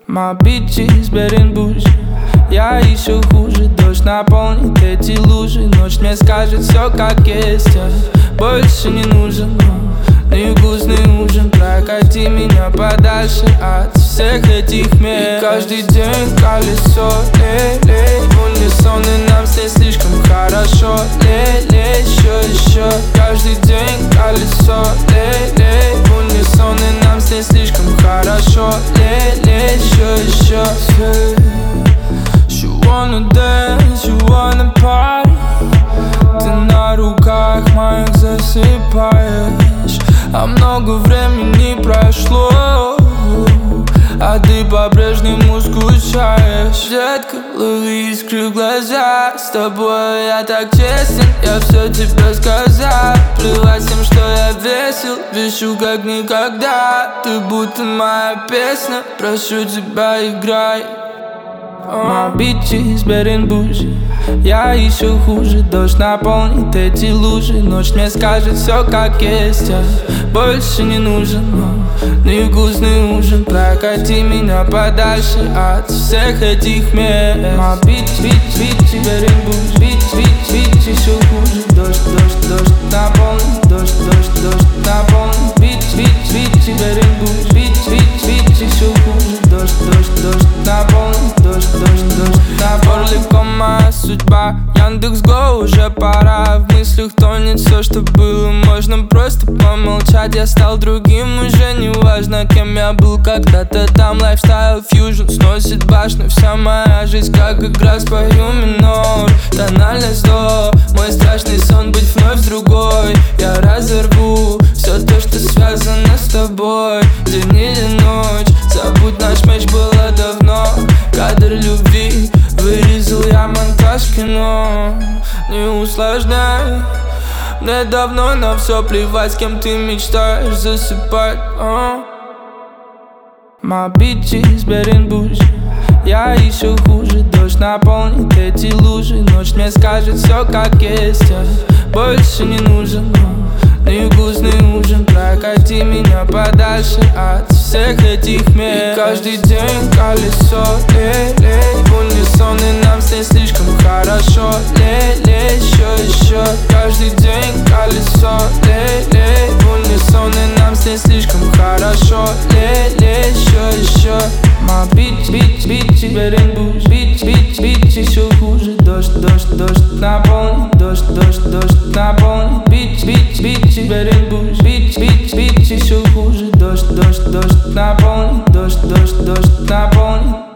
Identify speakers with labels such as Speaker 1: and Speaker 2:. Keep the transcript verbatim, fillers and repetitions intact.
Speaker 1: My bitches bad and bougie. Я еще хуже, дождь наполнит эти лужи. Ночь мне скажет все как есть, я больше не нужен. Невкусный ужин, прокати меня подальше от всех этих мест. И каждый день колесо, лей-лей, в унисон, и нам с ней слишком хорошо. Лей-лей, еще, еще. Каждый день колесо, лей-лей, в унисон, и нам с ней слишком хорошо. Лей-лей, еще, еще. You wanna dance, you wanna party. Ты на руках моих засыпаешь, а много времени прошло, а ты по-прежнему скучаешь. Детка, лови искры в глаза. С тобой я так честен, я все тебе сказал. Плевать всем, что я весел, вешу как никогда. Ты будто моя песня, прошу тебя, играй. My bitches bad and bougie. Я еще хуже, дождь наполнит эти лужи. Ночь мне скажет все как есть, я больше не нужен. Невкусный ужин, прокати меня подальше от всех этих мест. My bitch, bitch, bitch, bad and bougie. Bitch, bitch, bitch, еще хуже. Дождь, дождь, дождь наполнит, дождь, дождь, дождь наполнит. Bitch, bitch, bitch, bad and bougie. Bitch, bitch, bitch, еще хуже. Дождь, дождь, дождь наполнит, дождь, дождь, дождь. На Орликом моя судьба, Яндекс.Го уже пора. В мыслях тонет все, что было, можно просто помолчать. Я стал другим, уже не важно, кем я был когда-то там. Лайфстайл фьюжн сносит башню. Вся моя жизнь как игра, спою минор. Тональность до, мой страшный сон быть вновь другой. Я разорву все то, что связано с тобой. День или ночь, забудь наш матч, было давно. Кадр любви, вырезал я монтаж кино. Не усложняй, мне давно на все плевать, с кем ты мечтаешь засыпать. uh. My bitches bad and bougie. Я еще хуже, дождь наполнит эти лужи. Ночь мне скажет все как есть, я больше не нужен. Невкусный ужин, прокати меня подальше от всех этих мест. И каждый день колесо, лей-лей, в унисон, и нам с ней слишком хорошо. Лей-лей, еще, еще. Каждый день колесо, лей-лей, в унисон, и нам с ней слишком хорошо. Лей-лей, еще, еще. My bitch, bitch, bitch, bad and bougie. Bitch, bitch, bitch, еще хуже. Дождь, дождь, дождь наполнит, дождь, дождь, дождь наполнит. Bitch, bitch, bitch, bad and bougie. Bitch, bitch, bitch, еще хуже. Дождь, дождь, дождь наполнит, дождь, дождь, дождь наполнит.